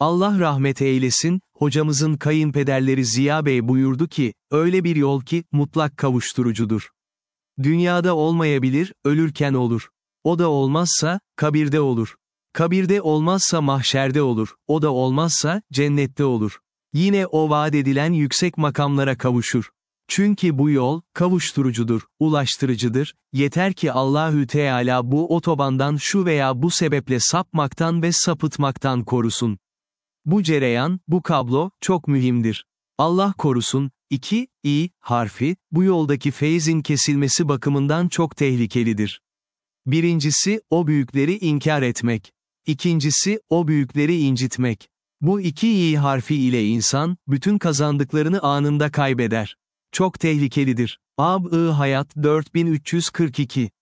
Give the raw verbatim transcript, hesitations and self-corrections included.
Allah rahmet eylesin, hocamızın kayınpederleri Ziya Bey buyurdu ki, öyle bir yol ki, mutlak kavuşturucudur. Dünyada olmayabilir, ölürken olur. O da olmazsa, kabirde olur. Kabirde olmazsa mahşerde olur, o da olmazsa, cennette olur. Yine o vaat edilen yüksek makamlara kavuşur. Çünkü bu yol, kavuşturucudur, ulaştırıcıdır, yeter ki Allahü Teala bu otobandan şu veya bu sebeple sapmaktan ve sapıtmaktan korusun. Bu cereyan, bu kablo, çok mühimdir. Allah korusun, iki, i, harfi, bu yoldaki feyzin kesilmesi bakımından çok tehlikelidir. Birincisi, o büyükleri inkar etmek. İkincisi, o büyükleri incitmek. Bu iki i harfi ile insan, bütün kazandıklarını anında kaybeder. Çok tehlikelidir. Ab-ı Hayat dört bin üç yüz kırk iki